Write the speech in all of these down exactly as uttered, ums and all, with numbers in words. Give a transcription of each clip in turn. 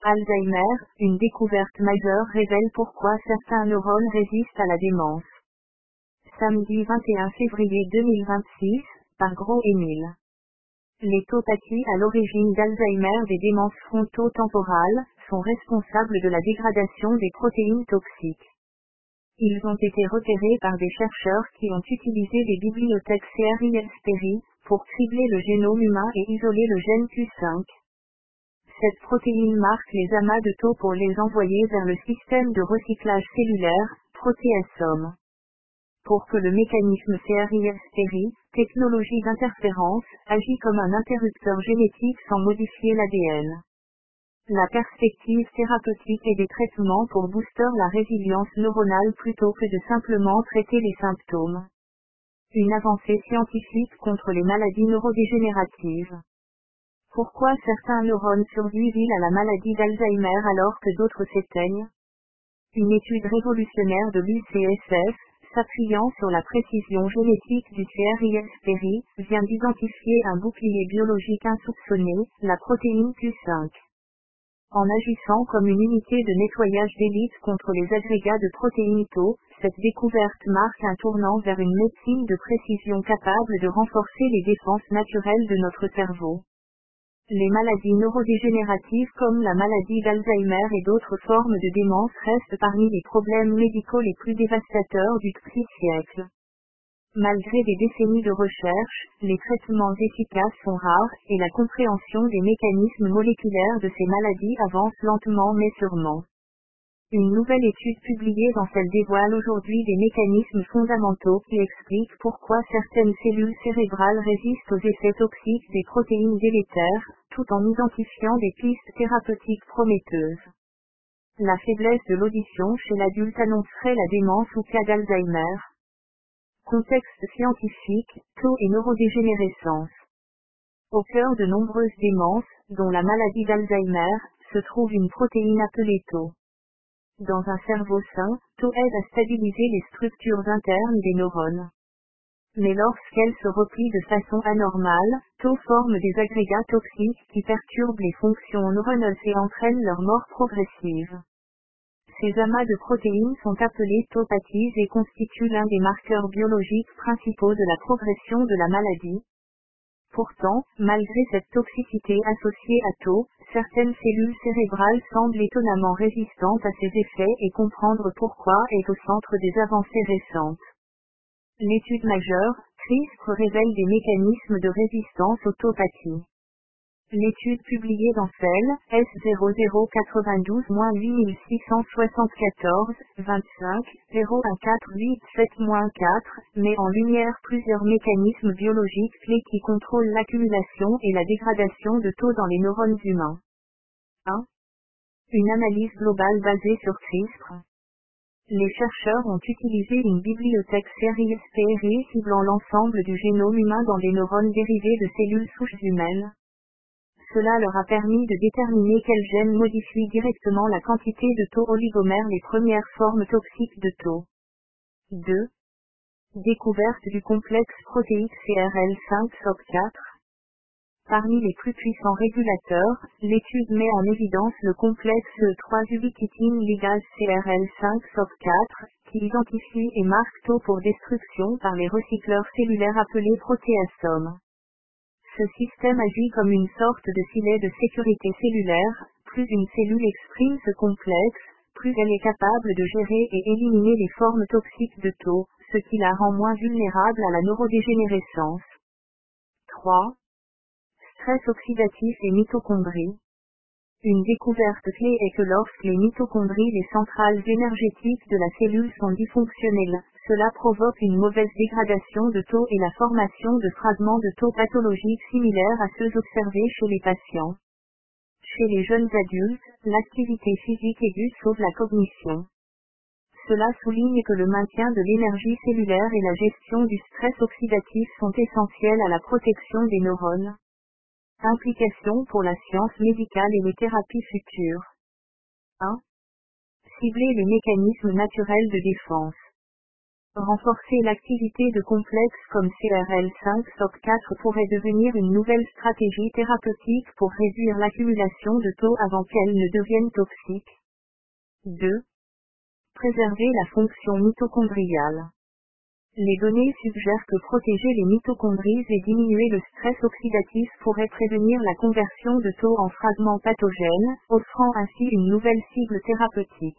Alzheimer, une découverte majeure révèle pourquoi certains neurones résistent à la démence. Samedi vingt et un février deux mille vingt-six, par Gros Émile. Les topathies à l'origine d'Alzheimer des démences fronto-temporales sont responsables de la dégradation des protéines toxiques. Ils ont été repérés par des chercheurs qui ont utilisé des bibliothèques CRISPR pour cibler le génome humain et isoler le gène Q cinq. Cette protéine marque les amas de tau pour les envoyer vers le système de recyclage cellulaire, protéasome. Pour que le mécanisme CRISPR, technologie d'interférence, agit comme un interrupteur génétique sans modifier l'A D N. La perspective thérapeutique et des traitements pour booster la résilience neuronale plutôt que de simplement traiter les symptômes. Une avancée scientifique contre les maladies neurodégénératives. Pourquoi certains neurones survivent à la maladie d'Alzheimer alors que d'autres s'éteignent? Une étude révolutionnaire de l'U C S F, s'appuyant sur la précision génétique du CRISPR, vient d'identifier un bouclier biologique insoupçonné, la protéine Q cinq. En agissant comme une unité de nettoyage d'élite contre les agrégats de protéines tau, cette découverte marque un tournant vers une médecine de précision capable de renforcer les défenses naturelles de notre cerveau. Les maladies neurodégénératives comme la maladie d'Alzheimer et d'autres formes de démence restent parmi les problèmes médicaux les plus dévastateurs du siècle. Malgré des décennies de recherche, les traitements efficaces sont rares, et la compréhension des mécanismes moléculaires de ces maladies avance lentement mais sûrement. Une nouvelle étude publiée dans Cell dévoile aujourd'hui des mécanismes fondamentaux qui expliquent pourquoi certaines cellules cérébrales résistent aux effets toxiques des protéines délétères, tout en identifiant des pistes thérapeutiques prometteuses. La faiblesse de l'audition chez l'adulte annoncerait la démence ou cas d'Alzheimer. Contexte scientifique, tau et neurodégénérescence. Au cœur de nombreuses démences, dont la maladie d'Alzheimer, se trouve une protéine appelée tau. Dans un cerveau sain, tau aide à stabiliser les structures internes des neurones. Mais lorsqu'elle se replie de façon anormale, tau forme des agrégats toxiques qui perturbent les fonctions neuronales et entraînent leur mort progressive. Ces amas de protéines sont appelés topathies et constituent l'un des marqueurs biologiques principaux de la progression de la maladie. Pourtant, malgré cette toxicité associée à tau, certaines cellules cérébrales semblent étonnamment résistantes à ces effets et comprendre pourquoi est au centre des avancées récentes. L'étude majeure, CRISPR révèle des mécanismes de résistance aux topathies. L'étude publiée dans Cell, S zéro zéro quatre-vingt-douze huit six cent soixante-quatorze, vingt-cinq, zéro un quatre huit sept quatre, met en lumière plusieurs mécanismes biologiques clés qui contrôlent l'accumulation et la dégradation de tau dans les neurones humains. un. Une analyse globale basée sur CRISPR. Les chercheurs ont utilisé une bibliothèque CRISPR ciblant l'ensemble du génome humain dans des neurones dérivés de cellules souches humaines. Cela leur a permis de déterminer quels gènes modifient directement la quantité de tau oligomère, les premières formes toxiques de tau. deux. Découverte du complexe protéique C R L cinq S O C quatre. Parmi les plus puissants régulateurs, l'étude met en évidence le complexe trois ubiquitine ligase C R L cinq S O C quatre, qui identifie et marque tau pour destruction par les recycleurs cellulaires appelés protéasomes. Ce système agit comme une sorte de filet de sécurité cellulaire. Plus une cellule exprime ce complexe, plus elle est capable de gérer et éliminer les formes toxiques de tau, ce qui la rend moins vulnérable à la neurodégénérescence. trois. Stress oxydatif et mitochondrie. Une découverte clé est que lorsque les mitochondries, les centrales énergétiques de la cellule, sont dysfonctionnelles, cela provoque une mauvaise dégradation de tau et la formation de fragments de tau pathologiques similaires à ceux observés chez les patients. Chez les jeunes adultes, l'activité physique aiguë sauve la cognition. Cela souligne que le maintien de l'énergie cellulaire et la gestion du stress oxydatif sont essentiels à la protection des neurones. Implications pour la science médicale et les thérapies futures. un. Cibler les mécanismes naturels de défense. Renforcer l'activité de complexes comme C R L cinq S O C quatre pourrait devenir une nouvelle stratégie thérapeutique pour réduire l'accumulation de taux avant qu'elles ne deviennent toxiques. deux. Préserver la fonction mitochondriale. Les données suggèrent que protéger les mitochondries et diminuer le stress oxydatif pourrait prévenir la conversion de taux en fragments pathogènes, offrant ainsi une nouvelle cible thérapeutique.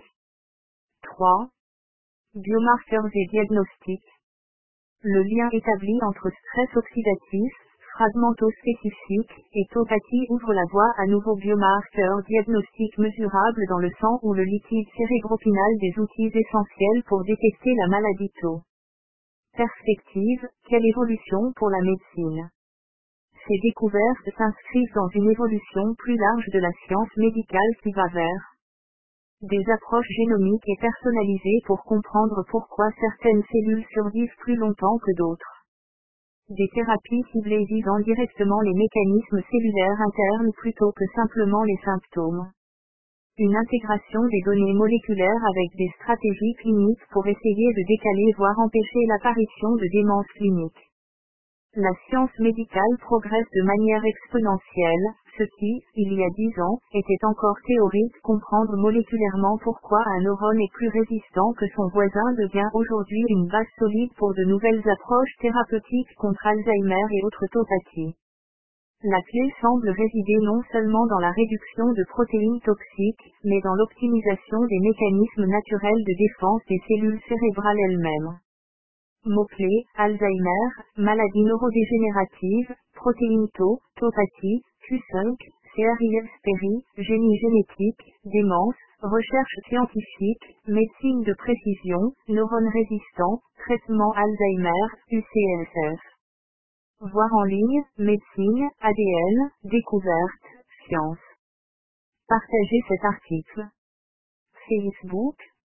trois. Biomarqueurs et diagnostics. Le lien établi entre stress oxydatif, fragmentaux spécifiques, et taupathie ouvre la voie à nouveaux biomarqueurs diagnostiques mesurables dans le sang ou le liquide cérébropinal, des outils essentiels pour détecter la maladie tau. Perspective, quelle évolution pour la médecine. Ces découvertes s'inscrivent dans une évolution plus large de la science médicale qui va vers des approches génomiques et personnalisées pour comprendre pourquoi certaines cellules survivent plus longtemps que d'autres. Des thérapies ciblées visant directement les mécanismes cellulaires internes plutôt que simplement les symptômes. Une intégration des données moléculaires avec des stratégies cliniques pour essayer de décaler voire empêcher l'apparition de démence clinique. La science médicale progresse de manière exponentielle, ce qui, il y a dix ans, était encore théorique. Comprendre moléculairement pourquoi un neurone est plus résistant que son voisin devient aujourd'hui une base solide pour de nouvelles approches thérapeutiques contre Alzheimer et autres taupathies. La clé semble résider non seulement dans la réduction de protéines toxiques, mais dans l'optimisation des mécanismes naturels de défense des cellules cérébrales elles-mêmes. Mots-clés, Alzheimer, maladie neurodégénérative, protéines tau, taupathie, Q cinq, C R I S Peri, génie génétique, démence, recherche scientifique, médecine de précision, neurones résistants, traitement Alzheimer, U C S F. Voir en ligne, médecine, A D N, découverte, science. Partagez cet article. Facebook,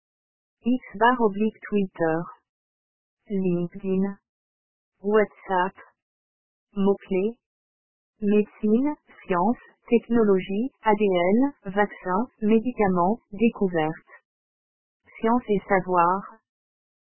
X barre oblique Twitter, LinkedIn, WhatsApp. Mots-clés, médecine, science, technologie, A D N, vaccins, médicaments, découverte. Science et savoir.